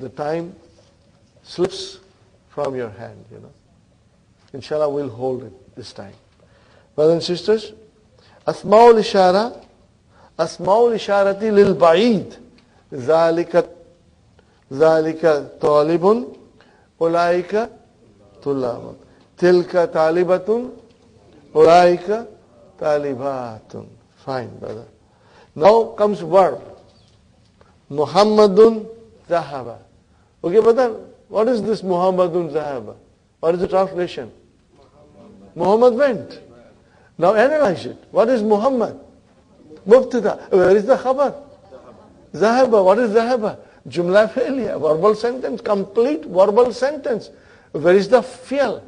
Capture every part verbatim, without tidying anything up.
the time slips from your hand, you know. Inshallah, we'll hold it this time. Brothers and sisters, Asma'ul Ishara, Asma'ul Isharati lil Ba'id, Zalika, Zalika Talibun, Ulaika Tulabun, Tilka Talibatun, Ulaika Talibatun. Fine, brother. Now comes verb. Muhammadun Zahaba. Okay, brother, what is this Muhammadun Zahaba? What is the translation? Muhammad went. Now analyze it. What is Muhammad? Mubtada. Where is the khabar? Zahaba. What is Zahaba? Jumla fi'liya. Verbal sentence. Complete verbal sentence. Where is the fi'l?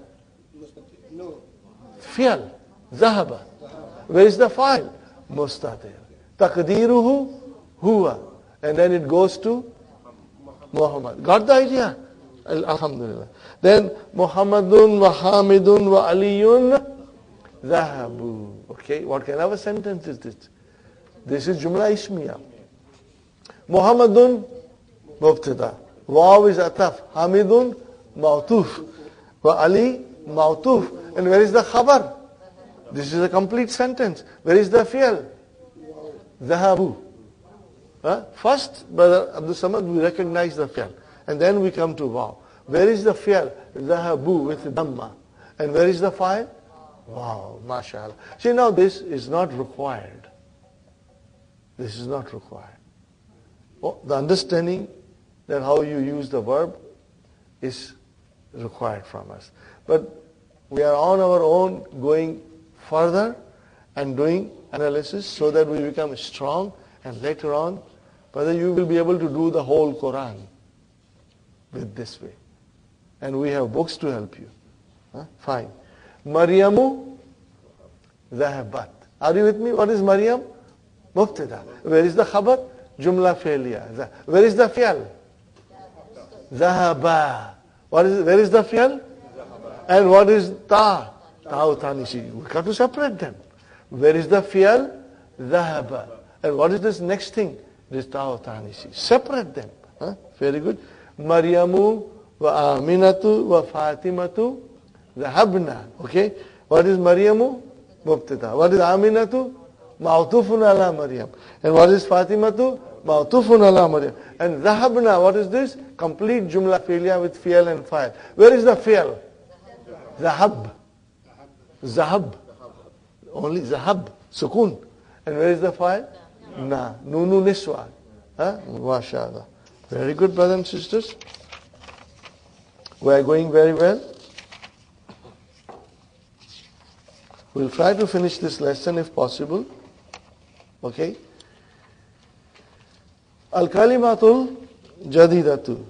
Fi'l. Zahaba. Where is the fa'il? Mustatir. Taqdiruhu huwa. And then it goes to Muhammad. Got the idea? Alhamdulillah. Then Muhammadun wa Hamidun wa Aliyun Zahabu. Okay, what kind of a sentence is this? This is Jumla Ismiya. Muhammadun Mubtada. Waw is Ataf. Hamidun Ma'tuf. Wa Ali Ma'tuf. And where is the khabar? This is a complete sentence. Where is the fi'l? Zahabu. Huh? First, Brother Abdul Samad, we recognize the fi'l. And then we come to waw. Where is the fi'l? Zahabu with dhamma. And where is the fa'il? Wow, mashallah. See, now this is not required. This is not required. Oh, the understanding that how you use the verb is required from us. But we are on our own going further and doing analysis so that we become strong, and later on, brother, you will be able to do the whole Quran with this way. And we have books to help you. Huh? Fine. Maryamu Zahabat. Are you with me? What is Maryam? Mubtada. Where is the khabar? Jumla fi'liya. Where is the fi'l? Zahaba. What is, where is the fi'l? And what is ta? Ta tanisi. We have to separate them. Where is the fi'l? Zahaba. And what is this next thing? This ta tanisi. Separate them. Huh? Very good. Maryamu wa Aminatu wa Fatimatu Zahabna. Okay? What is Maryamu? Mubtada. What is Aminatu? Ma'tufun ala Maryam. And what is Fatimatu? Ma'tufun ala Maryam. And Zahabna, what is this? Complete Jumla fi'liya with fi'l and fa'il. Where is the fi'l? Zahab. Zahab. Only Zahab. Sukun. And where is the fa'il? Na. Nunu niswa. Huh? MashaAllah. Very good, brothers and sisters. We are going very well. We'll try to finish this lesson if possible. Okay? Al-Kalimatul Jadidatu.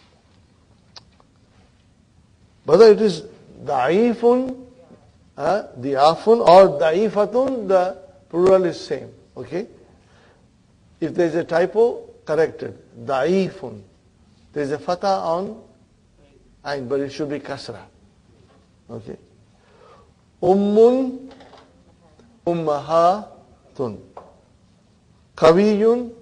Whether it is Da'ifun, uh, Di'afun or Da'ifatun, the plural is same. Okay? If there is a typo, corrected. Da'ifun. There is a fatha on ain, but it should be kasra. Okay? Ummun, ummahatun. Kawiyun,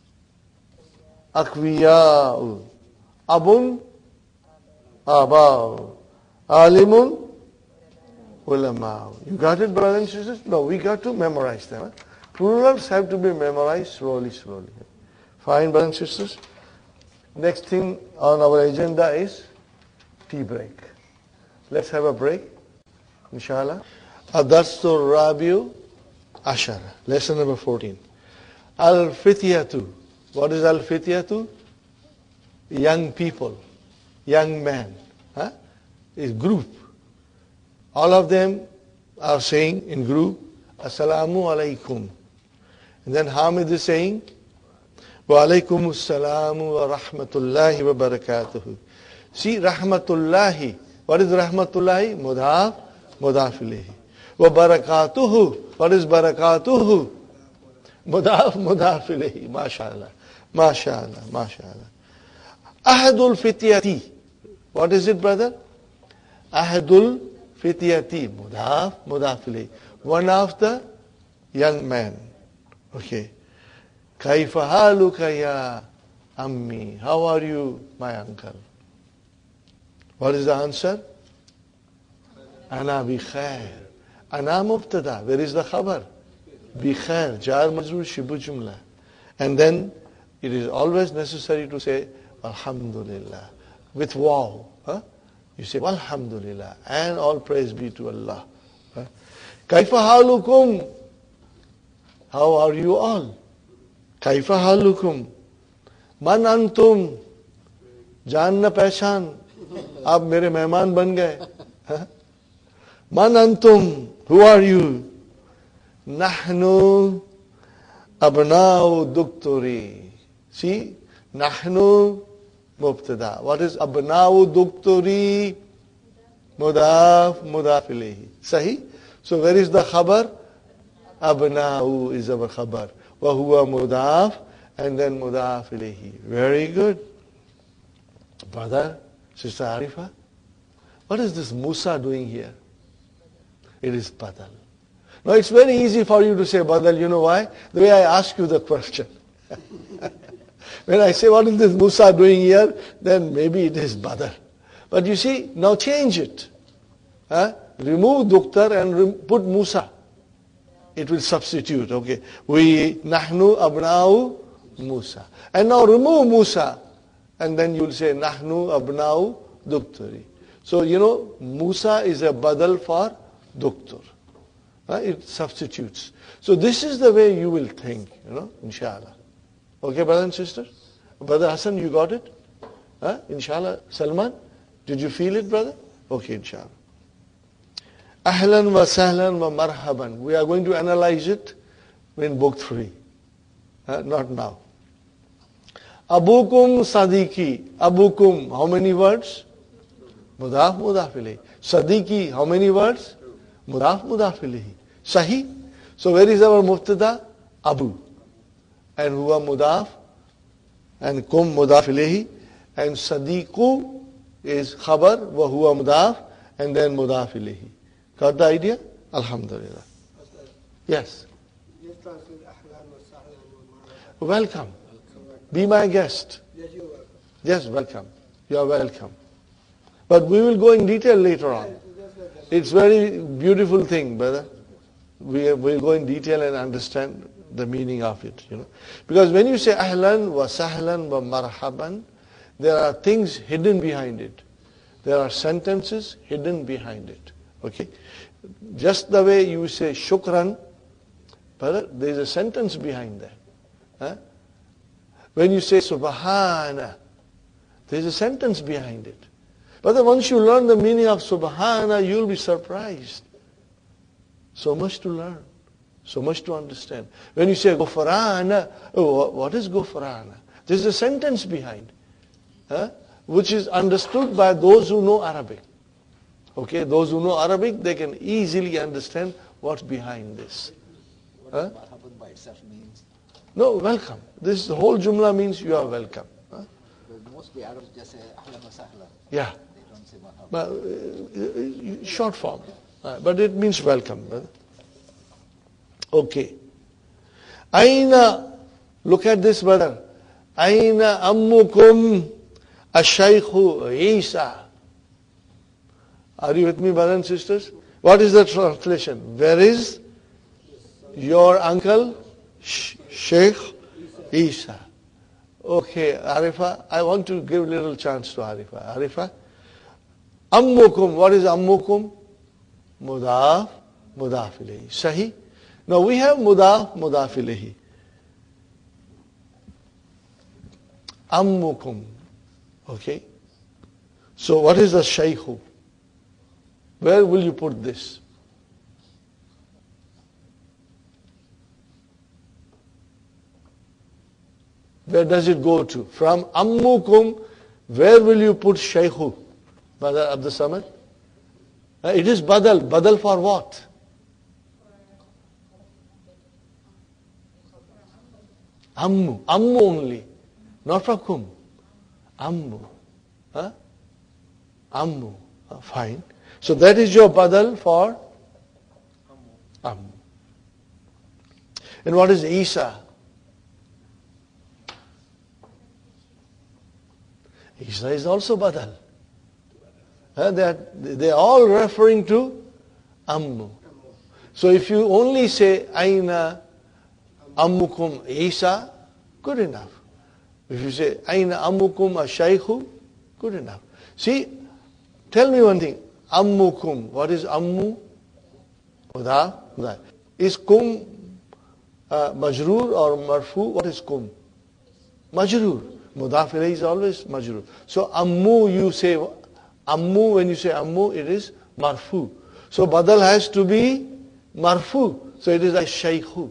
akwiya'u. Abun, aba'u. Alimun, ulama'u. You got it, brothers and sisters? No, we got to memorize them. Huh? Plurals have to be memorized slowly, slowly. Fine, brothers and sisters. Next thing on our agenda is tea break. Let's have a break, inshallah. Adarstu Rabiu Ashara. Lesson number fourteen. Al-Fityatu. What is Al-Fityatu? Young people, young men. Huh? Is group. All of them are saying in group, Assalamu alaikum. And then Hamid is saying, Wa alaikum assalamu wa rahmatullahi wa barakatuhu. See, rahmatullahi. What is rahmatullahi? Mudhaf, mudhaf ilayhi. Wa barakatuhu. What is barakatuhu? Mudhaf, mudhaf ilayhi. MashaAllah. MashaAllah. MashaAllah. Ahadul fityati. What is it, brother? Ahadul fityati. Mudhaf, mudhaf ilayhi. One of the young men. Okay. Kaifa haluka ya Ammi. How are you, my uncle? What is the answer? Ana bi khair. Ana mubtada. Where is the khabar? Bi khair. Jar majroor shibu jumla. And then it is always necessary to say Alhamdulillah. With wow. Huh? You say Alhamdulillah. And all praise be to Allah. Huh? Kaifa halukum? How are you all? Kaifa halukum? Man antum? जान न पहचान आप मेरे मेहमान बन गए मन अंतुम who are you नहनु अबनाउ दुक्तुरी see नहनु मुब्तदा what is अबनाउ दुक्तुरी मुदाफ मुदाफ इलैहि सही so where is the khabar अबनाउ is our khabar wa huwa mudaf and then mudaf ilayhi very good brother sister Arifa what is this Musa doing here it is badal now it's very easy for you to say badal you know why the way I ask you the question when I say what is this Musa doing here then maybe it is badal but you see now change it huh? remove duktar and rem- put Musa it will substitute okay we nahnu abna'u Musa and now remove Musa and then you will say nahnu abna'u dukturi so you know Musa is a badal for duktur uh, it substitutes so this is the way you will think you know inshallah okay brothers and sisters brother Hassan you got it huh? inshallah Salman did you feel it brother okay inshallah ahlan wa sahlan wa marhaban we are going to analyze it in book three uh, not now Abukum Sadiki. Abukum, how many words? Mudaf mudaf ilayhi. Sadiki, how many words? Mudaf mudaf ilayhi. Sahi. So where is our mubtada? Abu. And huwa mudaf. And kum mudaf ilayhi. And sadiku is khabar. Wa huwa mudaf. And then mudaf ilayhi. Got the idea? Alhamdulillah. Yes. Welcome. Be my guest. Yes, you are welcome. Yes, welcome. You are welcome. But we will go in detail later on. It's very beautiful thing, brother. We will go in detail and understand the meaning of it, you know. Because when you say ahlan wa sahlan wa marhaban, there are things hidden behind it. There are sentences hidden behind it. Okay? Just the way you say shukran, brother, there is a sentence behind that. Huh? When you say subhana, there is a sentence behind it. But then once you learn the meaning of subhana, you'll be surprised. So much to learn. So much to understand. When you say gufrana, oh, what is gufrana? There is a sentence behind, huh? which is understood by those who know Arabic. Okay, those who know Arabic, they can easily understand what's behind this. Huh? Marhaban by itself means? No, welcome. This whole jumla means you are welcome. Huh? Mostly Arabs just say ahlan wa sahlan. Yeah. They don't say marhaban. But, uh, uh, short form. Uh, but it means welcome. Huh? Okay. Aina, look at this brother. Aina ammukum ash-shaykhu Isa. Are you with me, brothers and sisters? What is the translation? Where is your uncle? Sheikh Isa. Okay, Arifa, I want to give a little chance to Arifa. Arifa, Ammukum, what is Ammukum? Mudaf, Mudaf ilayhi. Sahi? Now we have Mudaf, Mudaf ilayhi. Ammukum. Okay? So what is the Shaykhu? Where will you put this? Where does it go to? From Ammukum, where will you put Shaykhu? Brother Abdul Samad? Uh, it is Badal. Badal for what? Ammu. Ammu only. Not for Kum. Ammu. Huh? Ammu. Uh, fine. So that is your Badal for Ammu. And what is Isa? Isa is also badal. Uh, they, are, they are all referring to ammu. So if you only say aina ammukum Isa, good enough. If you say aina ammukum ash-shaykhu, good enough. See, tell me one thing. Ammukum, what is ammu? Mudaf, mudaf. Is kum uh, majroor or marfu? What is kum? Majroor. Mudaf ilayhi is always majroor. So ammu, you say ammu, when you say ammu, it is marfu. So badal has to be marfu. So it is ash-shaykhu.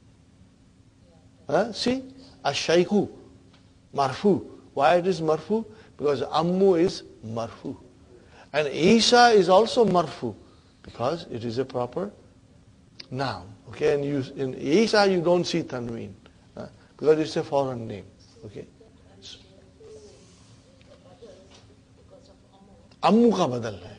Huh? See? Ash-shaykhu. Marfu. Why it is marfu? Because ammu is marfu. And Isa is also marfu because it is a proper noun. Okay, and you, in Isa you don't see tanween uh, because it's a foreign name. Okay. Ammu ka badal hai.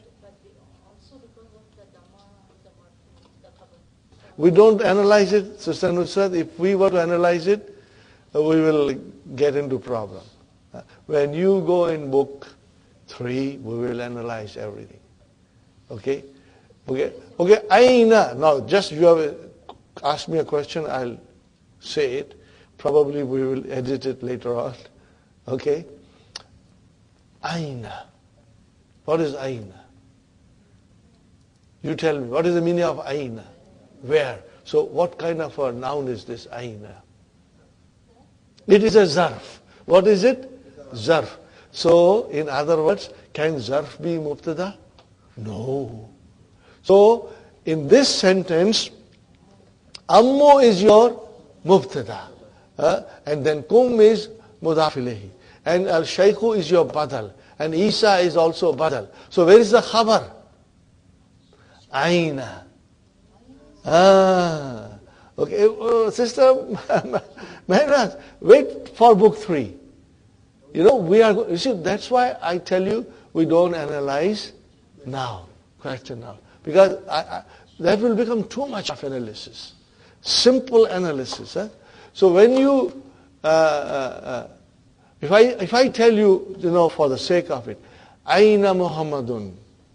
We don't analyze it, Sister Nusrat. If we were to analyze it, uh, we will get into problem. Uh, when you go in book three, we will analyze everything. Okay? Okay? Okay, aina. Now, just you have asked me a question, I'll say it. Probably we will edit it later on. Okay? Aina. What is aina? You tell me, what is the meaning of aina? Where? So what kind of a noun is this aina? It is a zarf. What is it? Zarf. So, in other words, can zarf be mubtada? No. So, in this sentence, ammu is your mubtada. Uh, and then kum is mudaf ilayhi. And al-shaykhu is your badal. And Isa is also badal. So, where is the khabar? Aina. Ah. Okay, uh, Sister Mehraj, wait for book three. You know, we are, you see, that's why I tell you, we don't analyze now, question now. Because I, I, that will become too much of analysis. Simple analysis. Huh? So when you, uh, uh, uh, if I if I tell you, you know, for the sake of it, Aina Muhammadun,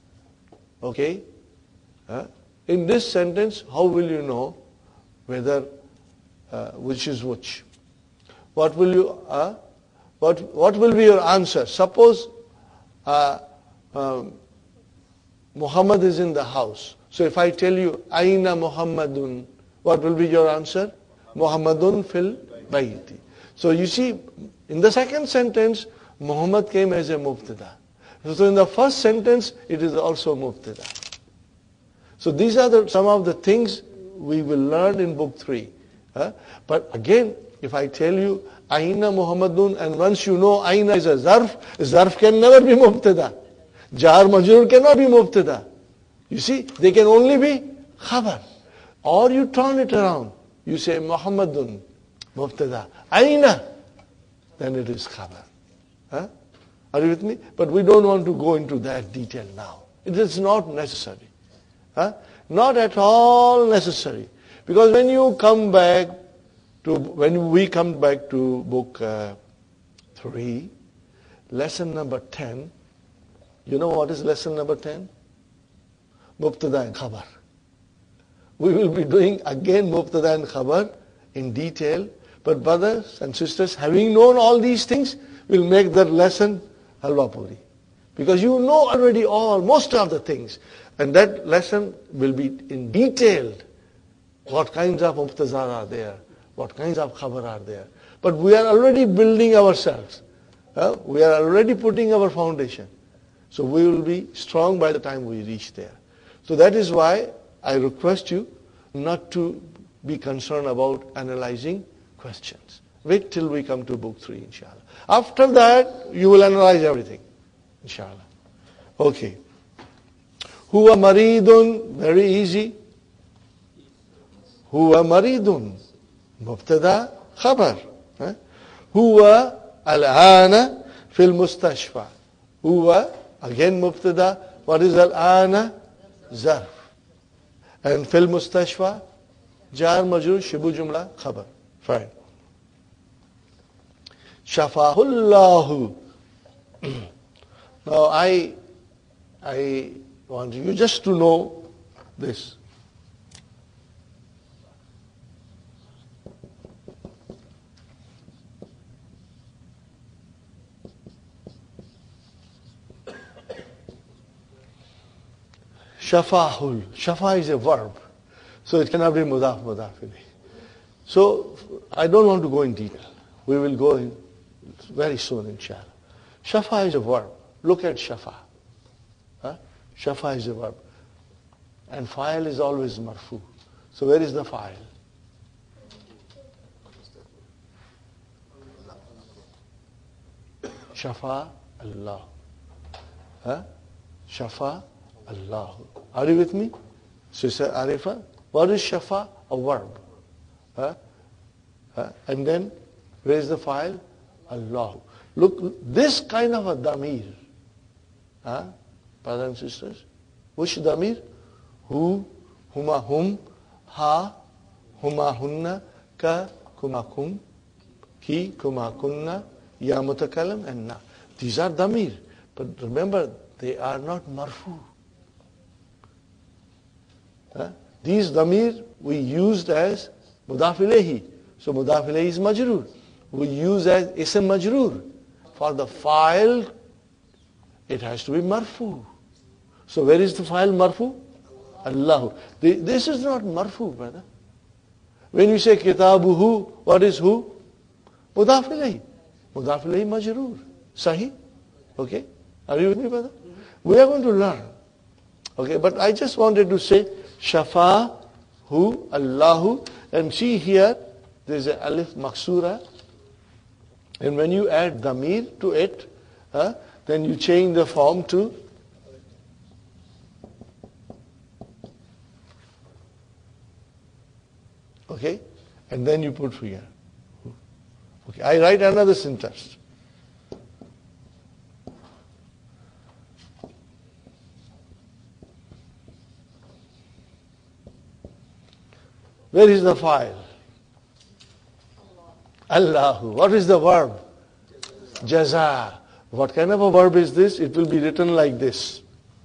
okay? Uh, in this sentence, how will you know whether, uh, which is which? What will you, uh, What, what will be your answer? Suppose uh, um, Muhammad is in the house. So if I tell you, Aina Muhammadun, what will be your answer? Muhammadun fil bayti. So you see, in the second sentence, Muhammad came as a mubtada. So in the first sentence, it is also mubtada. So these are the, some of the things we will learn in book three. Huh? But again, if I tell you, Aina Muhammadun, and once you know Aina is a zarf, zarf can never be mubtada. Jar majrur cannot be mubtada. You see, they can only be khabar. Or you turn it around. You say Muhammadun, mubtada. Aina, then it is khabar. Huh? Are you with me? But we don't want to go into that detail now. It is not necessary. Huh? Not at all necessary. Because when you come back to, when we come back to book uh, three, lesson number ten, you know what is lesson number ten? Mubtada and Khabar. We will be doing again Mubtada and Khabar in detail, but brothers and sisters, having known all these things, will make that lesson halwa puri. Because you know already all, most of the things. And that lesson will be in detail. What kinds of Mubtazar are there? What kinds of Khabar are there? But we are already building ourselves. Uh, we are already putting our foundation. So we will be strong by the time we reach there. So that is why I request you not to be concerned about analyzing questions. Wait till we come to book three, inshallah. After that, you will analyze everything, inshallah. Okay. Huwa maridun, very easy. Huwa maridun, mubtada, khabar. Huwa al-ana fil mustashfa. Huwa, again mubtada. What is al-ana? Zarf. And fil mustashfa, jar majrur, shibu jumla, khabar. Fine. Shafahullahu. Now I, I want you just to know this. Shafahul. Shafa is a verb. So it cannot be mudaf, mudaf ilayh. So I don't want to go in detail. We will go in very soon, inshallah. Shafa is a verb. Look at shafa. Huh? Shafa is a verb. And fa'il is always marfu. So where is the fa'il? Shafa Allah. Huh? Shafa Allah. Are you with me? Sister Arifa? What is shafa? A verb. Huh? Huh? And then, where is the fa'il? Allah. Look, this kind of a damir. Huh? Brothers and sisters. Which damir? Hu, huma hum, ha, huma hunna, ka, kuma kum, ki, kuma kunna, ya mutakalam, and na. These are damir. But remember, they are not marfu. Huh? These damir we used as mudaf ilayhi. So mudaf ilayhi is majroor. We use as ism majroor. For the fa'il, it has to be marfu. So where is the fa'il marfu? Allahu. This is not marfu, brother. When you say kitabuhu, what is hu? Mudaf ilayhi. Mudaf ilayhi majroor. Sahih? Okay? Are you with me, brother? We are going to learn. Okay, but I just wanted to say Shafa, hu, Allahu, and see here, there's a alif maksura, and when you add damir to it, uh, then you change the form to okay, and then you put here. Okay, I write another sentence. Where is the file? Allahu. What is the verb? Jaza. What kind of a verb is this? It will be written like this.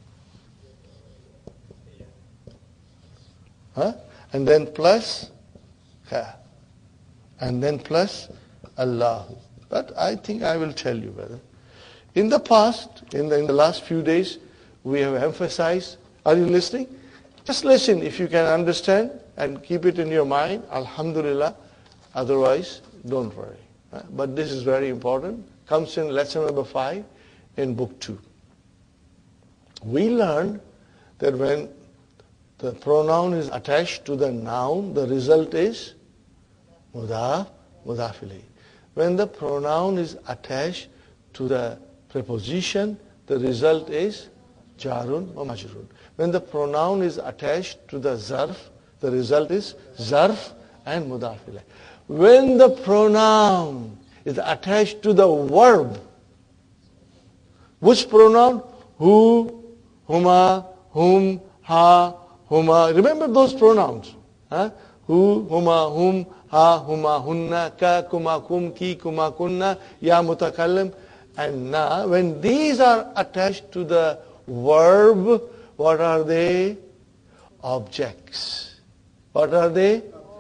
Huh? And then plus ha. And then plus Allahu. But I think I will tell you, brother. In the past, in the, in the last few days, we have emphasized. Are you listening? Just listen if you can understand and keep it in your mind. Alhamdulillah. Otherwise, don't worry. Uh, But this is very important. Comes in lesson number five in book two. We learned that when the pronoun is attached to the noun, the result is mudaf, mudaf ilayh. When the pronoun is attached to the preposition, the result is jarun or majrun. When the pronoun is attached to the zarf, the result is zarf and mudaf ilayh. When the pronoun is attached to the verb, which pronoun? Hu, huma, hum, ha, huma. Remember those pronouns. Huh? Hu, huma, hum, ha, huma, hunna, ka, kuma, kum, ki, kuma, kunna, ya mutakallim, and na. When these are attached to the verb, what are they? Objects. What are they?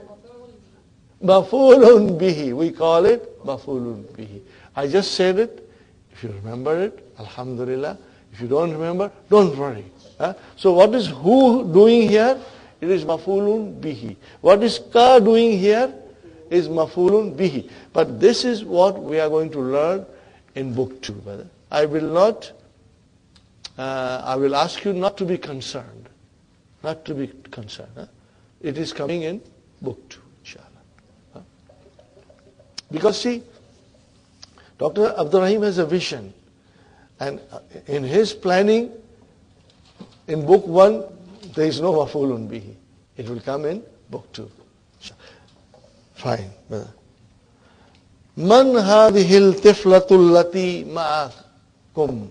Maf'ulun bihi. We call it maf'ulun bihi. I just said it. If you remember it, alhamdulillah. If you don't remember, don't worry. Huh? So what is who doing here? It is maf'ulun bihi. What is ka doing here? Is maf'ulun bihi. But this is what we are going to learn in book two, brother. I will not, uh, I will ask you not to be concerned. Not to be concerned. Huh? It is coming in book two. Because see, Doctor Abdul Rahim has a vision, and in his planning, in book one, there is no maf'ulun bihi. It will come in book two. Fine, brother. Man hadhihi al-tiflatu allati ma'akum?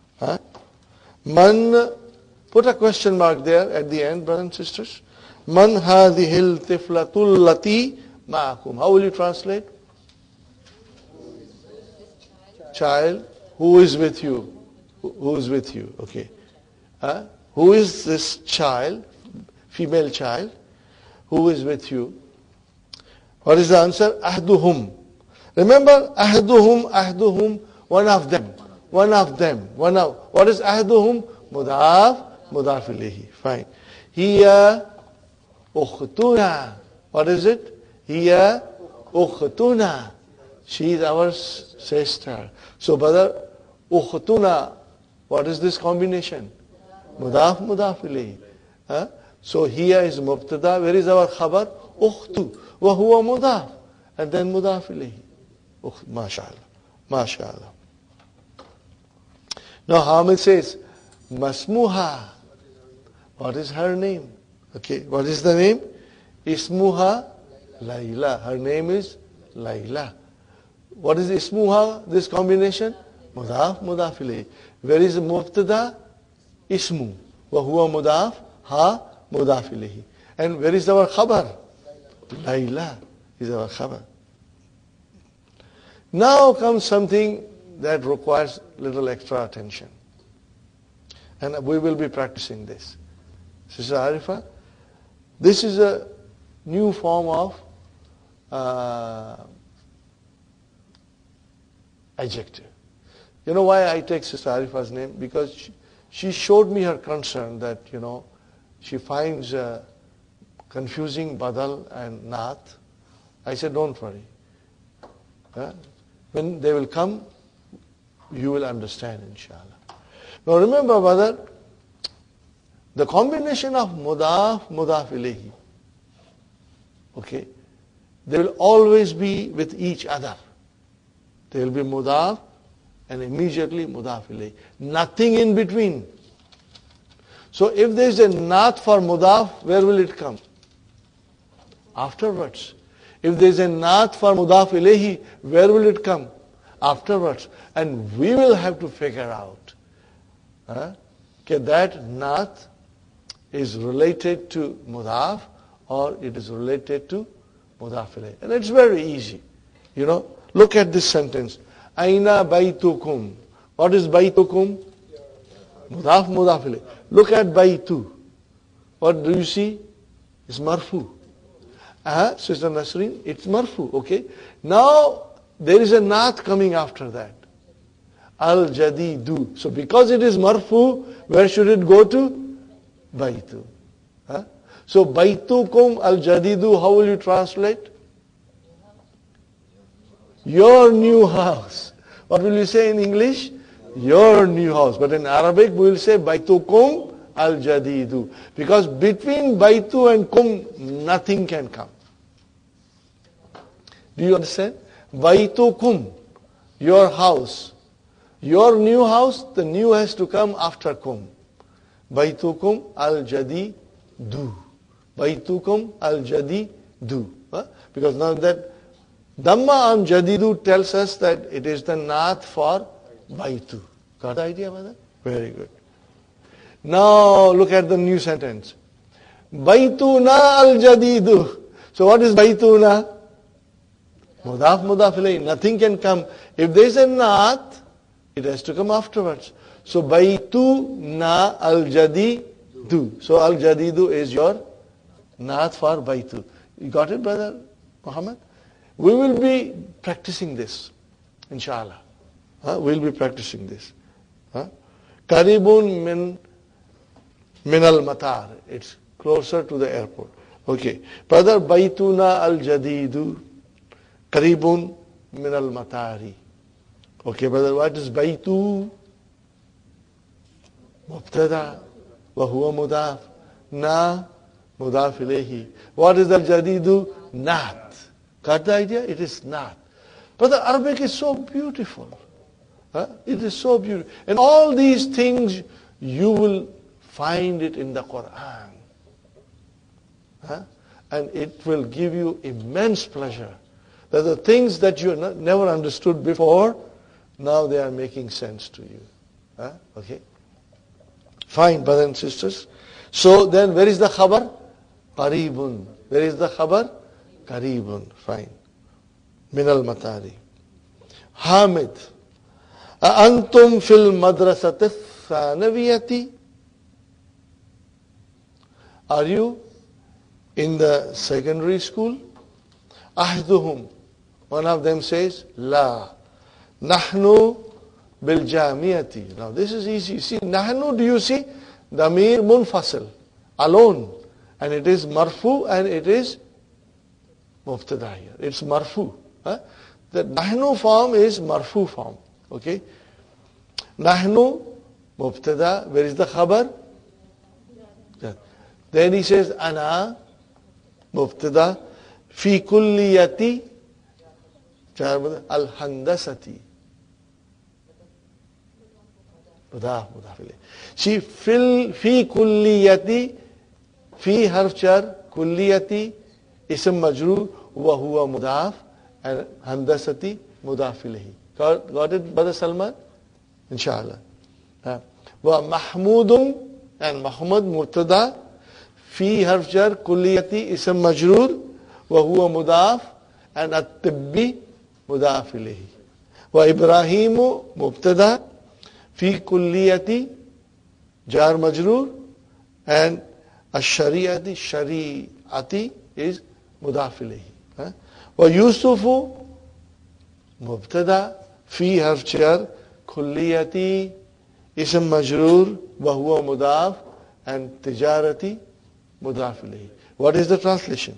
Man, put a question mark there at the end, brothers and sisters. Man hadhihi al-tiflatu allati ma'akum? How will you translate? Child Who is with you? Who who is with you? Okay. Huh? Who is this child, female child, who is with you? What is the answer? Ahduhum. Remember, ahduhum, ahduhum, one of them. One of them. One of. What is ahduhum? Mudaf, mudaf ilayhi. Fine. Hiya ukhtuna. What is it? Hiya ukhtuna. She is our sister. So, brother, ukhtuna. What is this combination? Mudaf, mudaf ilayhi. Huh? So here is mubtada. Where is our khabar? Ukhtu. Wa huwa mudaf. And then mudaf ilayhi. Ukht. MashaAllah. MashaAllah. Now Hamid says, Masmuha. What is her name? Okay. What is the name? Ismuha Layla. Her name is Layla. What is Ismuha? This combination? Mudaf, mudaf ilayhi. Where is mubtada? Ismu. Wa huwa mudaf. Ha. Mudaf ilayhi. And where is our khabar? Layla is our khabar. Now comes something that requires little extra attention. And we will be practicing this. Sister Arifa, this is a new form of uh, adjective. You know why I take Sister Arifa's name? Because she, she showed me her concern that, you know, she finds uh, confusing badal and naat. I said, don't worry. Uh, when they will come, you will understand, inshallah. Now remember, brother, the combination of mudaf, mudaf ilayhi, okay, they will always be with each other. They will be mudaf and immediately mudaf ilayhi. Nothing in between. So if there is a naat for mudaf, where will it come? Afterwards. If there is a naat for mudaf ilayhi, where will it come? Afterwards. And we will have to figure out huh, that naat is related to mudaf or it is related to mudaf ilayhi. And it's very easy. You know, look at this sentence. Aina baytukum. What is baytukum? Mudaf, mudaf ilayhi. Look at baytu. What do you see? It's marfu. Uh, Sister Nasreen, it's marfu, okay? Now, there is a naat coming after that. Al-jadidu. So because it is marfu, where should it go to? Baytu. Huh? So baytukum al-jadidu, how will you translate? Your new house. What will you say in English? Your new house. But in Arabic, we will say baytukum al-jadidu. Because between baytu and kum, nothing can come. Do you understand? Baytukum, your house. Your new house, the new has to come after kum. Baytukum al-jadidu. Baytukum al-jadidu. Huh? Because now that Dhamma on jadidu tells us that it is the naat for baytu. Got the idea about that? Very good. Now look at the new sentence. Baytuna al-jadidu. So what is baytuna? Mudaf, mudaf ilayhi. Nothing can come. If there is a naat, it has to come afterwards. So baytuna al-jadidu. So al-jadidu is your naat for baytu. You got it, brother Muhammad? We will be practicing this, inshallah. Huh? We'll be practicing this. Huh? Karibun min min al-matar. It's closer to the airport. Okay. Brother, baytuna al-jadidu. Karibun min al-matari. Okay, brother, what is baytu? Mubtada. Wa huwa mudaf. Na mudaf ilayhi. What is al-jadidu? Naat. Got the idea? It is not. But the Arabic is so beautiful. Huh? It is so beautiful. And all these things, you will find it in the Quran. Huh? And it will give you immense pleasure. That the things that you not, never understood before, now they are making sense to you. Huh? Okay? Fine, brothers and sisters. So then, where is the khabar? Qaribun. Where is the khabar? Qaribun. Fine. Min al-matari. Hamid. أأنتم في المدرسة الثانوية? Are you in the secondary school? أحدهم, one of them says, لا. نحن بالجامعة. Now this is easy. See, نحن, do you see? Damir munfasil, alone. And it is marfu and it is mubtada here. It's marfu. Huh? The nahnu form is marfu form. Okay? Nahnu, mubtada, where is the khabar? Then he says, ana, mubtada, fi kulliyati, al-handasati. Mudaf, mudaf ilayh. See, fil, fi kulliyati, fi harf jar, kulliyati, ism majroor, wa huwa mudaf, and handasati, mudaf ilayhi. Got, got it, Brother Salman? Inshallah. Uh, wa mahmudun, and Muhammad, mubtada, fi harf jar, kulliyati, ism majroor, wa huwa mudaf, and at-tibbi, mudaf ilayhi. Wa Ibrahimu, mubtada, fi kulliyati, jar majroor, and ash-shari'ati, shari'ati is mudaf ilayhi. Wa Yusufu, mubtada, fi harf jar, kulliyati, ism majroor, wa huwa mudaf, and tijarati, mudaf ilayhi. What is the translation?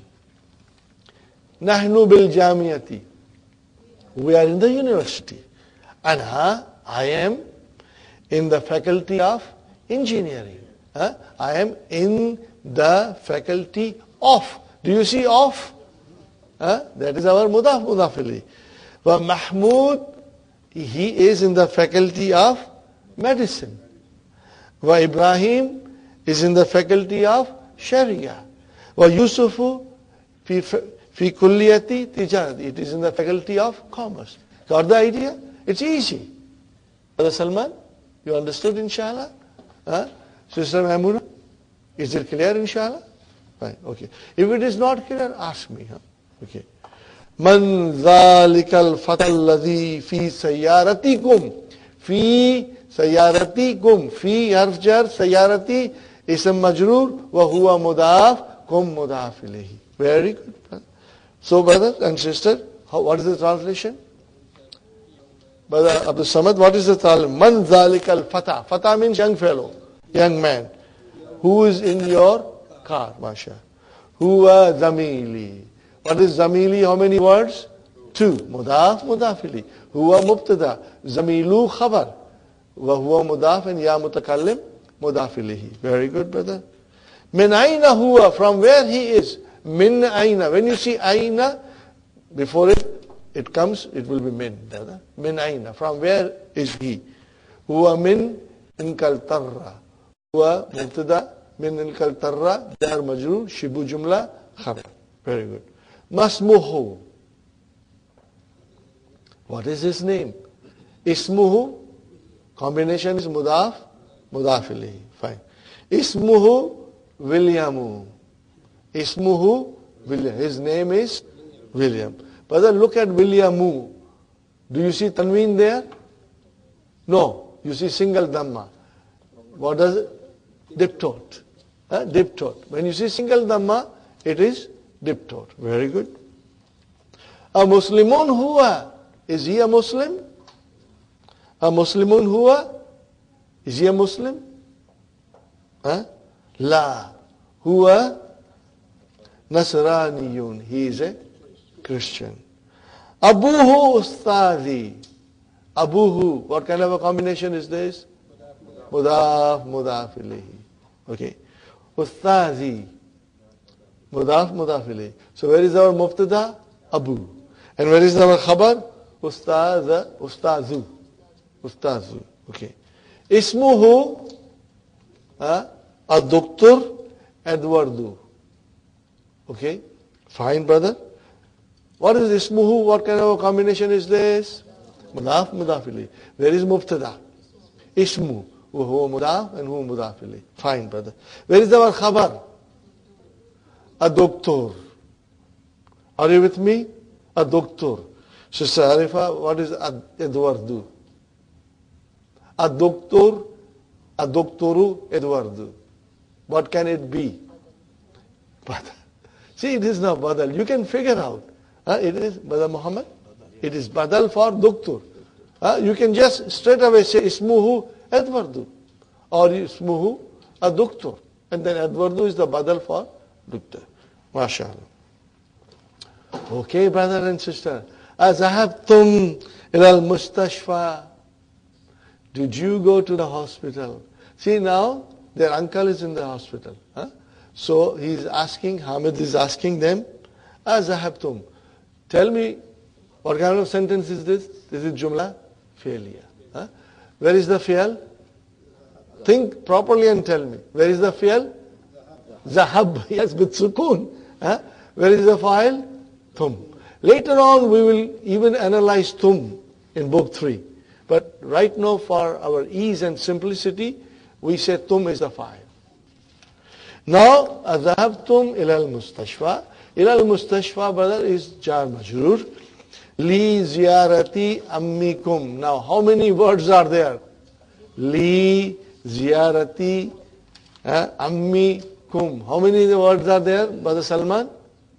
Nahnu bil jamiyati. We are in the university. Ana, I am in the faculty of engineering. Huh? I am in the faculty of. Do you see of? Huh? That is our mudaf, mudaf ilayhi. Wa Mahmud, he is in the faculty of medicine. Wa Ibrahim is in the faculty of Sharia. Wa Yusufu fi, fi kulliyati tijarati. It is in the faculty of commerce. Got the idea? It's easy. Brother Salman, you understood, inshallah? Huh? Sister Maimuna, is it clear, inshallah? Fine, okay. If it is not clear, ask me. Huh? Okay. Man dhalikal fatal ladhi fi sayyaratikum. Fi sayyaratikum. Fi harf jar, sayyarati, ism majroor, wa huwa mudaf, kum mudaf ilayhi. Very good. So, brothers and sisters, how, what is the translation? Brother Abdul Samad, what is the translation? Man dhalikal fata. Fata means young fellow, young man. Who is in your car, masha? Huwa zamili. What is zamili? How many words? Two. Mudaf, mudafili. Huwa mubtada. Zamilu khabar. Wa huwa mudaf and ya mutakallim mudafilihi. Very good, brother. Min aina huwa. From where he is. Min aina. When you see aina, before it, it comes, it will be min, brother. Min aina. From where is he? Huwa min inkal tarra. Huwa mubtada min inkal tarra. Jar majroor. Shibu jumla khabar. Very good. Masmuhu. What is his name? Ismuhu. Combination is mudaf, mudaf ilayhi. Fine. Ismuhu Williamu. Ismuhu William. His name is William. Brother, look at Williamu. Do you see tanween there? No. You see single dhamma. What does it? Diptot. Huh? Diptot. When you see single dhamma, it is diptot. Very good. A Muslimun huwa. Is he a Muslim? A Muslimun huwa? Is he a Muslim? Huh? La. Huwa Nasraniyun. He is a Christian. Abuhu Ustadi. Abuhu. What kind of a combination is this? Mudaf, mudaf ilayhi. Okay. Ustadi. Mudaf, mudaf ilayhi. So where is our mubtada? Abu. And where is our khabar? Ustaza, ustazu. Ustazu. Okay. Ismuhu, uh, a doctor, Eduardo. Okay. Fine, brother. What is ismuhu? What kind of a combination is this? Mudaf, mudaf ilayhi. Where is mubtada? Ismu. Huwa mudaf and huwa mudaf ilayhi. Fine, brother. Where is our khabar? A doctor. Are you with me? A doctor. Sister Arifa, what is Eduardo? A doctor, a doctoru Eduardo. What can it be? Badal. See, it is not Badal. You can figure out. Huh? It is Badal Muhammad. It is Badal for doctor. Huh? You can just straight away say Ismuhu Eduardo. Or Ismuhu a doctor. And then Eduardo is the Badal for doctor. MashaAllah. Okay, brother and sister. Azahabtum ilal mustashfa. Did you go to the hospital? See, now their uncle is in the hospital. Huh? So he's asking, Hamid is asking them, Azahabtum. Tell me, what kind of sentence is this? This is Jumla Failure. Huh? Where is the fi'al? Think properly and tell me. Where is the fi'al? Zahab. Yes, with sukoon. Huh? Where is the fa'il? Tum. Later on we will even analyze tum in book three. But right now for our ease and simplicity, we say tum is the fa'il. Now, أذهبتم إلى المستشفى. إلى المستشفى, brother, is jar majroor. Li ziyarati ammikum. Now, how many words are there? Li ziyarati uh, ammikum. How many words are there, Brother Salman?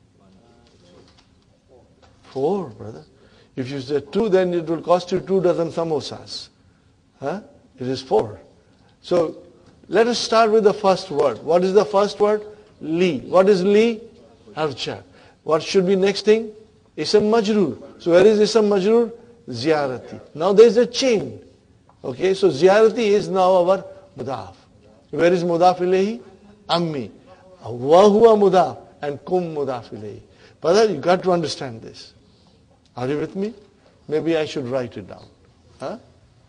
Four, brother. If you say two, then it will cost you two dozen samosas. Huh? It is four. So, let us start with the first word. What is the first word? Li. What is li? Harf. What should be next thing? Isam majroor. So where is Isam majroor? Ziyarati. Now there is a chain. Okay, so ziyarati is now our mudaf. Where is mudaf ilayhi? Ammi. Wa huwa mudaf and kum mudaf ilayhi. Brother, you got to understand this. Are you with me? Maybe I should write it down. Huh?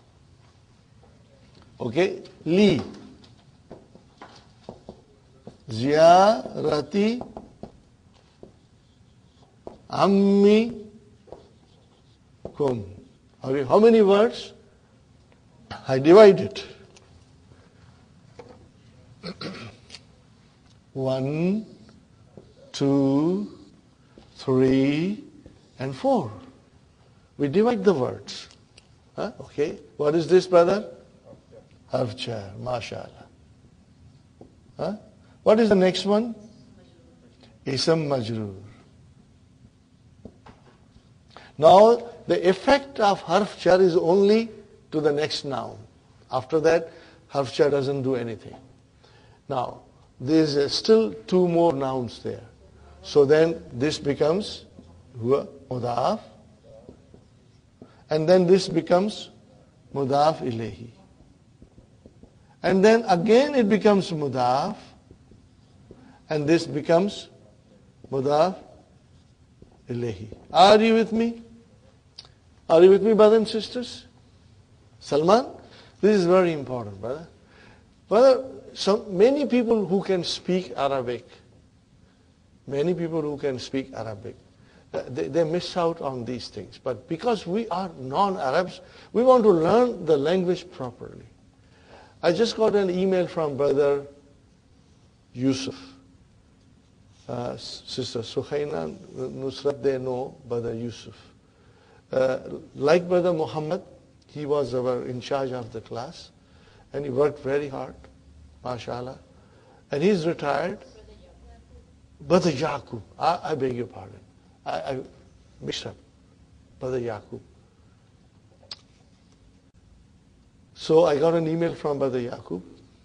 Okay, li. Ziyarati ammi kum. How many words? I divide it. One, two, three, and four. We divide the words. Huh? Okay. What is this, brother? Harf jar. MashaAllah. Huh? What is the next one? Isam majroor. Now, the effect of harf jar is only to the next noun. After that, harf jar doesn't do anything. Now, there is still two more nouns there. So then this becomes huwa mudaf. And then this becomes mudaf ilayhi. And then again it becomes mudaf. And this becomes mudaf ilayhi. Are you with me? Are you with me, brothers and sisters? Salman, this is very important, brother. Brother, some, many people who can speak Arabic, many people who can speak Arabic, they, they miss out on these things. But because we are non-Arabs, we want to learn the language properly. I just got an email from Brother Yusuf. Uh, Sister Suhaina Nusrat, they know Brother Yusuf. Uh, like Brother Muhammad, he was our in charge of the class, and he worked very hard, mashallah. And he's retired. Brother Yaqub, I, I beg your pardon. I, I mixed up. Brother Yaqub. So I got an email from Brother Yaqub,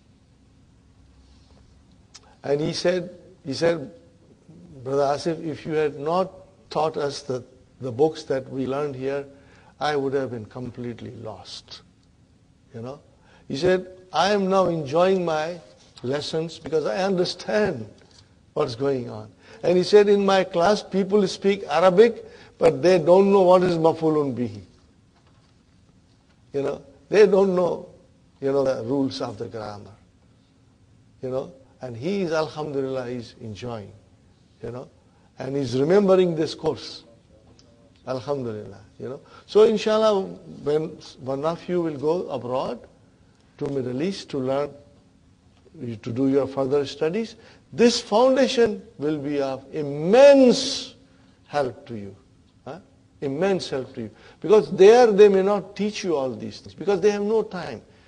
and he said, he said, Brother Asif, if you had not taught us the, the books that we learned here, I would have been completely lost. You know? He said, I am now enjoying my lessons because I understand what's going on. And he said, in my class, people speak Arabic, but they don't know what is mafulun bihi. You know? They don't know, you know, the rules of the grammar. You know? And he is, alhamdulillah, he's enjoying. You know, and he's remembering this course. Alhamdulillah, you know. So inshallah, when one of you will go abroad to Middle East to learn, to do your further studies, this foundation will be of immense help to you. Huh? Immense help to you. Because there they may not teach you all these things, because they have no time.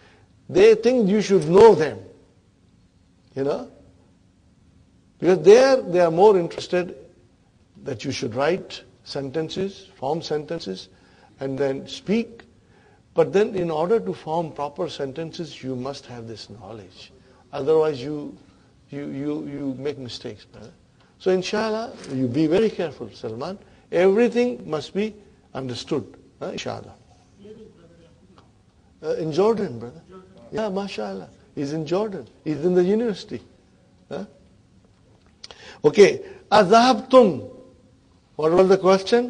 They think you should know them. You know? Because there they are more interested that you should write sentences, form sentences, and then speak. But then in order to form proper sentences, you must have this knowledge. Otherwise you you you, you make mistakes, brother. So inshallah, you be very careful, Salman. Everything must be understood, uh, inshallah. Uh, in Jordan, brother. Yeah, mashallah. He's in Jordan. He's in the university. Huh? Okay. Adhabtum. What was the question?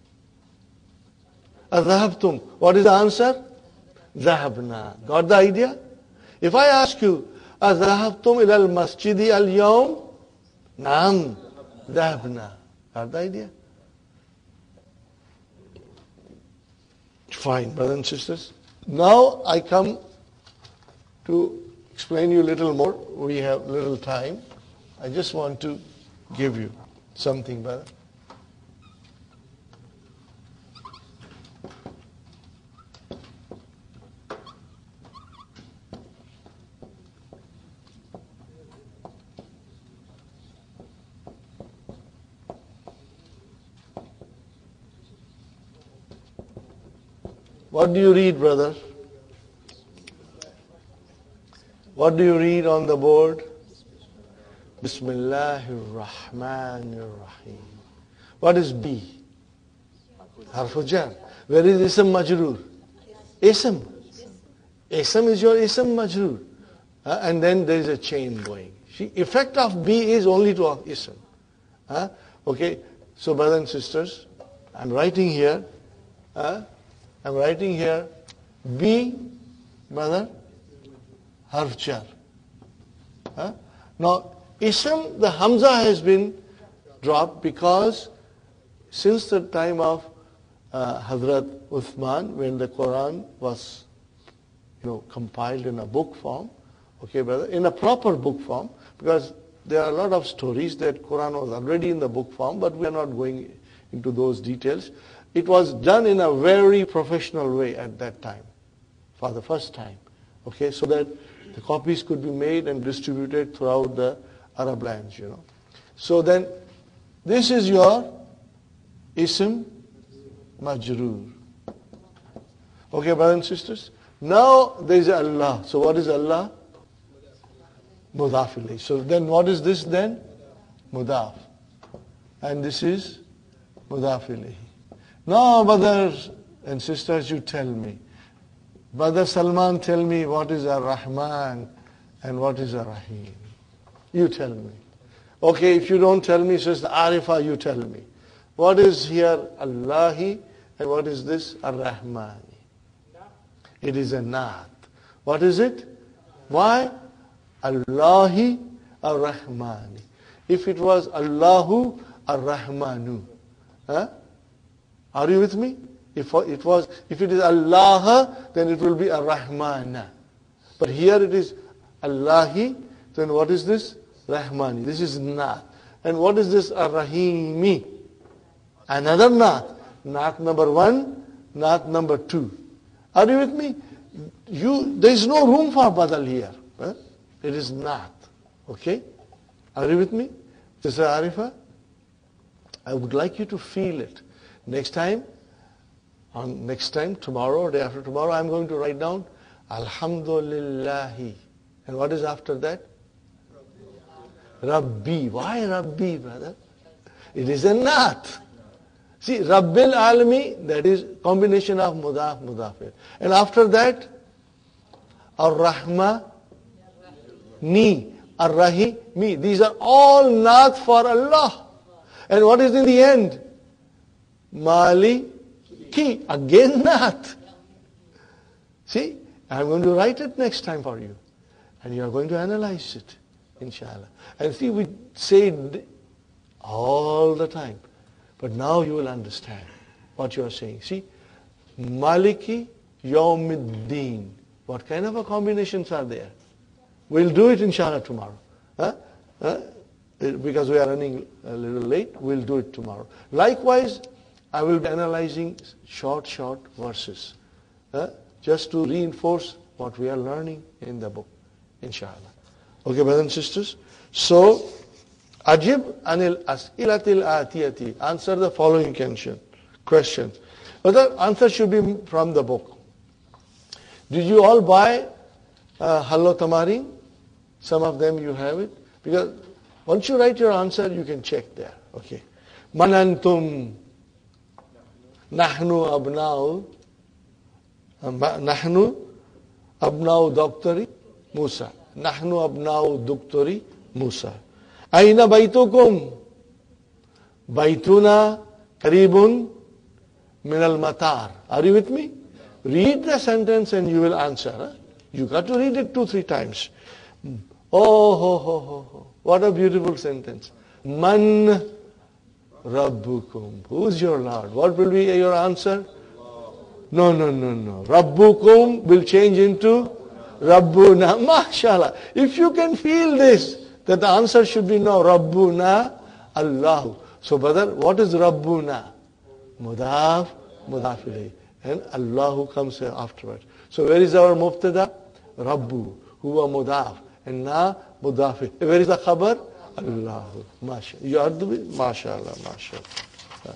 Adhabtum. What is the answer? Zahabna. Got the idea? If I ask you, Adhabtum ila al-masjidi al-yawm? Naam. Zahabna. Got the idea? Fine, brothers and sisters. Now I come to explain you a little more. We have little time. I just want to give you something, brother. What do you read, brother? What do you read on the board? Bismillahir Rahmanir Rahim. What is B? Harfu jar. Where is Ism Majroor? Ism. Ism is your Ism Majroor. Uh, and then there is a chain going. See, effect of B is only to of Ism. Uh, okay, so brothers and sisters, I'm writing here. Uh, I'm writing here B, brother, harf jar. Huh? Now, Ism, the Hamza has been dropped because since the time of uh, Hazrat Uthman, when the Quran was, you know, compiled in a book form, okay, brother, in a proper book form, because there are a lot of stories that Quran was already in the book form, but we are not going into those details. It was done in a very professional way at that time, for the first time, okay, so that the copies could be made and distributed throughout the Arab lands, you know. So then, this is your Ism Majroor. Okay, brothers and sisters? Now there is Allah. So what is Allah? Mudaf ilayh. So then what is this then? Mudaf. And this is Mudaf ilayh. Now, brothers and sisters, you tell me. Brother Salman, tell me what is Ar-Rahman and what is Ar-Rahim. You tell me. Okay, if you don't tell me, Sister Arifa, you tell me. What is here Allahi and what is this Ar-Rahmani? It is a Naat. What is it? Why? Allahi Ar-Rahmani. If it was Allahu Ar-Rahmanu. Huh? Are you with me? If it was, if it is Allah, then it will be Ar-Rahmana. But here it is Allahi, then what is this? Rahmani. This is Naat. And what is this Ar-Rahimi? Another Naat. Naat number one, Naat number two. Are you with me? You, there is no room for Badal here. Huh? It is Naat. Okay? Are you with me? Sister Arifa? I would like you to feel it. Next time, on next time, tomorrow or day after tomorrow, I'm going to write down Alhamdulillahi. And what is after that? Rabbi. Why Rabbi, brother? It is a Naat. See, Rabbil Alami, that is combination of Mudaf, Mudaf. And after that, Ar-Rahma, Ni, Ar-Rahi, Mi. These are all Naat for Allah. And what is in the end? Mali, Ki. Again Naat. See, I'm going to write it next time for you. And you are going to analyze it, inshallah. And see, we say it all the time. But now you will understand what you are saying. See, Maliki Yawmiddin. What kind of a combinations are there? We'll do it inshallah tomorrow. Huh? Huh? Because we are running a little late, we'll do it tomorrow. Likewise, I will be analyzing short, short verses. Huh? Just to reinforce what we are learning in the book, inshallah. Okay, brothers and sisters? So, Ajib anil as'ilatil atiyati. Answer the following questions. But the answer should be from the book. Did you all buy uh, Hallo Tamarin? Some of them you have it. Because once you write your answer, you can check there. Okay. Manantum nahnu abna'u nahnu abna'u doktori Musa. Nahnu abna'u doktori Musa. Aina baitukum? Baituna karibun min al-matar. Are you with me? Read the sentence and you will answer. Huh? You got to read it two, three times. Oh, ho, ho, ho, ho. What a beautiful sentence. Man Rabbukum. Who's your Lord? What will be your answer? No, no, no, no. Rabbukum will change into Rabbuna. MashaAllah. If you can feel this, that the answer should be no. Rabbuna Allahu. So brother, what is Rabbuna? Mudaf, Mudaf ilayh. And Allahu comes here afterwards. So where is our mubtada? Rabbu. Huwa mudaf. And na mudaf. Where is the khabar? Allahu. MashaAllah. You have to be MashaAllah, MashaAllah.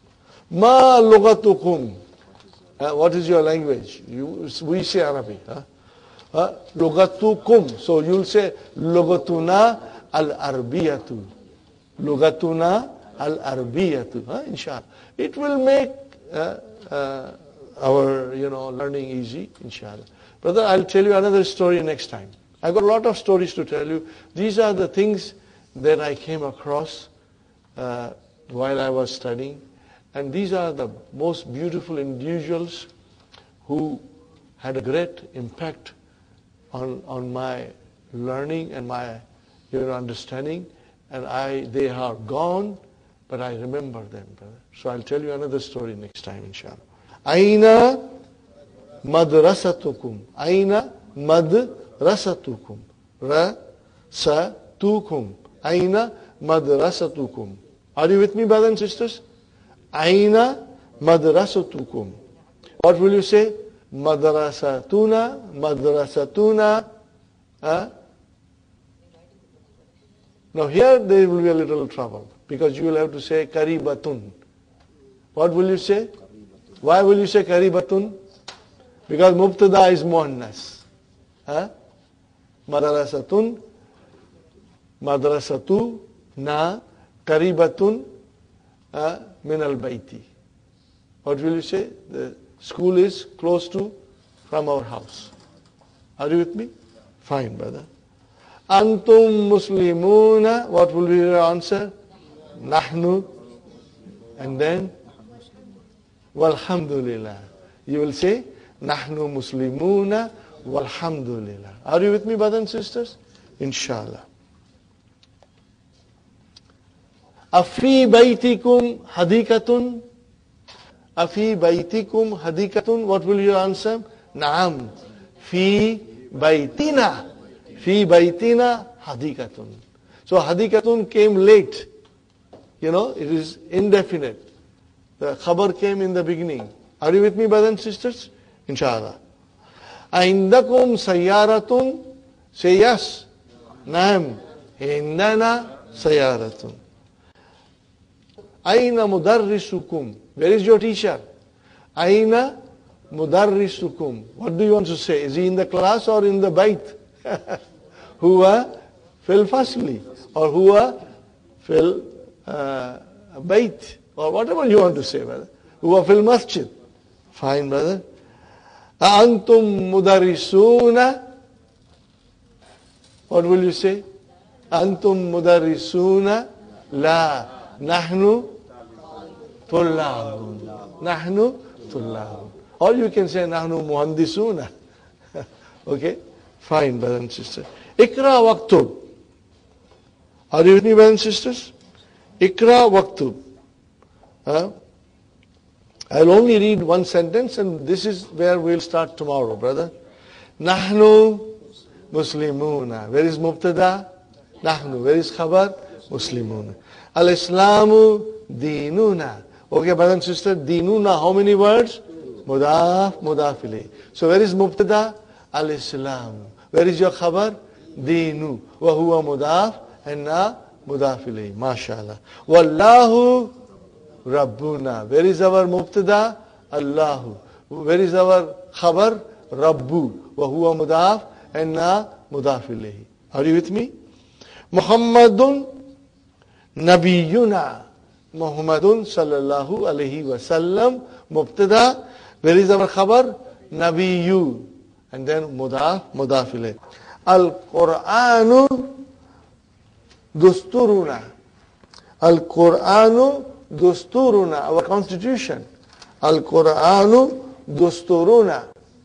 Ma lugatukum. Uh, what is your language? You, we say Arabic. Huh? Uh, lugatukum. So you'll say lugatuna al-arbiyatu. Lugatuna al-arbiyatu. Huh? Inshallah. It will make uh, uh, our, you know, learning easy, inshallah. Brother, I'll tell you another story next time. I've got a lot of stories to tell you. These are the things that I came across uh, while I was studying. And these are the most beautiful individuals who had a great impact on, on my learning and my, you know, understanding. And I, they are gone, but I remember them, brother. So I'll tell you another story next time, inshallah. Aina madrasatukum. Aina madrasatukum. Rasatukum. Aina madrasatukum. Are you with me, brothers and sisters? Aina madrasatukum. What will you say? Madrasatuna, madrasatuna. Huh? Now here there will be a little trouble, because you will have to say karibatun. What will you say? Why will you say karibatun? Because mubtada is muannas. Huh? Madrasatun, madrasatu, na, karibatun, uh, min al-bayti. What will you say? The school is close to, from our house. Are you with me? Fine, brother. Antum muslimuna. What will be your answer? Nahnu. And then walhamdulillah. You will say Nahnu muslimuna walhamdulillah. Are you with me, brothers and sisters? Inshallah. Afi baytikum hadikatun. Afi baytikum hadikatun. What will you answer? Naam. Fi baytina. Fi baytina hadikatun. So hadikatun came late. You know, it is indefinite. The khabar came in the beginning. Are you with me, brothers and sisters? Inshallah. Aindakum sayyaratun. Say yes. Naam. Indana sayyaratun. Aina mudarrisukum. Where is your teacher? Aina mudarrisukum. What do you want to say? Is he in the class or in the bayt? Huwa fil fasli. Or huwa fil uh, bayt. Or whatever you want to say, brother. Huwa fil masjid. Fine, brother. Antum mudarrisuna. What will you say? Antum mudarrisuna. La. Nahnu tullabun. Nahnu tullabun. Or you can say Nahnu muhandisuna. Okay? Fine, brothers and sisters. Ikra waktub. Are you with me, brothers and sisters? Ikra waktub. Huh? I'll only read one sentence, and this is where we'll start tomorrow, brother. Nahnu muslimuna. Where is mubtada? Nahnu. Where is khabar? Muslimuna. Al-Islamu dinuna. Okay, brother and sister, dinuna, how many words? Mudaf, mudaf ilayh. So where is mubtada? al-Islam. Where is your khabar? Deenu. Wa huwa mudaf and na mudaf ilayhi. MashaAllah. Wallahu Rabbuna. Where is our mubtada? Allahu. Where is our khabar? Rabbu. Wa huwa mudaf and na mudaf ilayhi. Are you with me? Muhammadun Nabiyuna. Muhammadun sallallahu alayhi wa sallam. Mubtada. Where is our khabar? Nabiyyu. And then mudaf, mudaf ilayhi. Al-Qur'anu Dusturuna. Al-Qur'anu Dusturuna. Our constitution. Al-Qur'anu Dusturuna.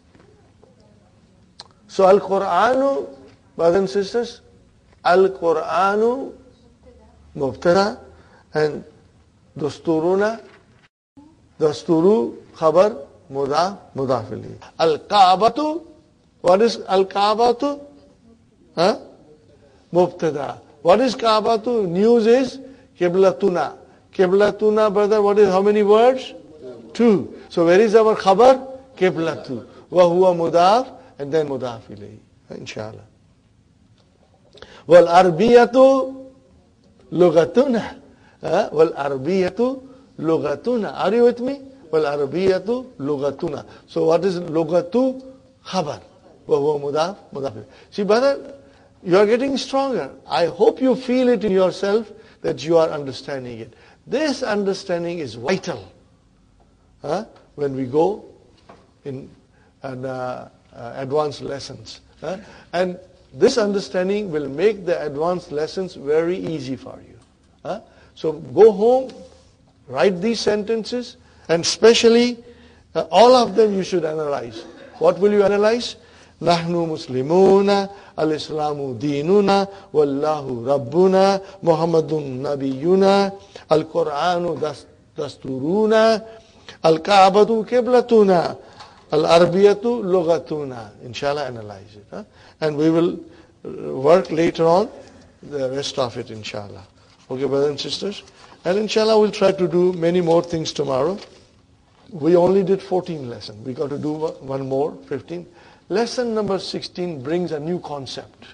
So Al-Qur'anu, brothers and sisters, Al-Qur'anu Mubtada and Dusturuna, Dusturu Khabar Mudaf Mudaf ilayhi. Al-Kaabatu, what is Al-Kaabatu? Huh? Mubtada. What is Kaabatu? News is Qiblatuna. Qiblatuna, brother, what is how many words? Two. So where is our khabar? Qiblatu. Wa huwa mudaf and then mudaf ilayhi. Inshallah. Wal arbiyatu lugatuna. Wal arbiyatu lugatuna. Are you with me? Wal arbiyatu lugatuna. So what is lugatu? Khabar. Wa huwa mudaf mudaf ilayhi. See, brother, you are getting stronger. I hope you feel it in yourself that you are understanding it. This understanding is vital huh? when we go in an, uh, uh, advanced lessons. Huh? And this understanding will make the advanced lessons very easy for you. Huh? So go home, write these sentences, and especially uh, all of them you should analyze. What will you analyze? Nahnu Muslimuna, Al-Islamu Dinuna, Wallahu Rabbuna, Muhammadun Nabiyuna, Al-Qur'anu Dasturuna, Al-Kaabatu Qiblatuna, Al-Arbiyatu Lugatuna. Inshallah, analyze it. Huh? And we will work later on the rest of it, inshallah. Okay, brothers and sisters? And inshallah, we'll try to do many more things tomorrow. We only did fourteen lessons. We got to do one more, fifteen. Lesson number sixteen brings a new concept.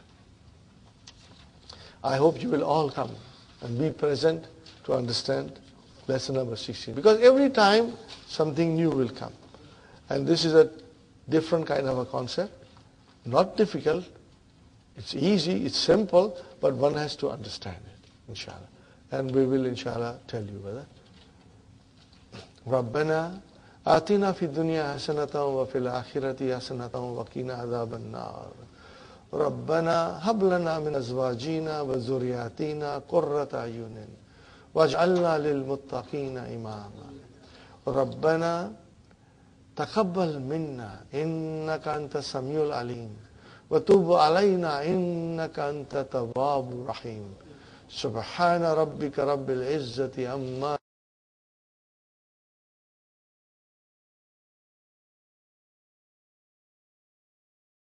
I hope you will all come and be present to understand lesson number sixteen. Because every time something new will come. And this is a different kind of a concept. Not difficult. It's easy, it's simple, but one has to understand it, inshallah. And we will, inshallah, tell you whether. Rabbana آتنا في الدنيا حسنة وفي الآخرة حسنة وقنا عذاب النار ربنا هب لنا من أزواجنا وذرياتنا قرة أعين واجعلنا للمتقين إماما ربنا تقبل منا إنك أنت السميع العليم وتب علينا إنك أنت التواب الرحيم سبحان ربك رب العزة عما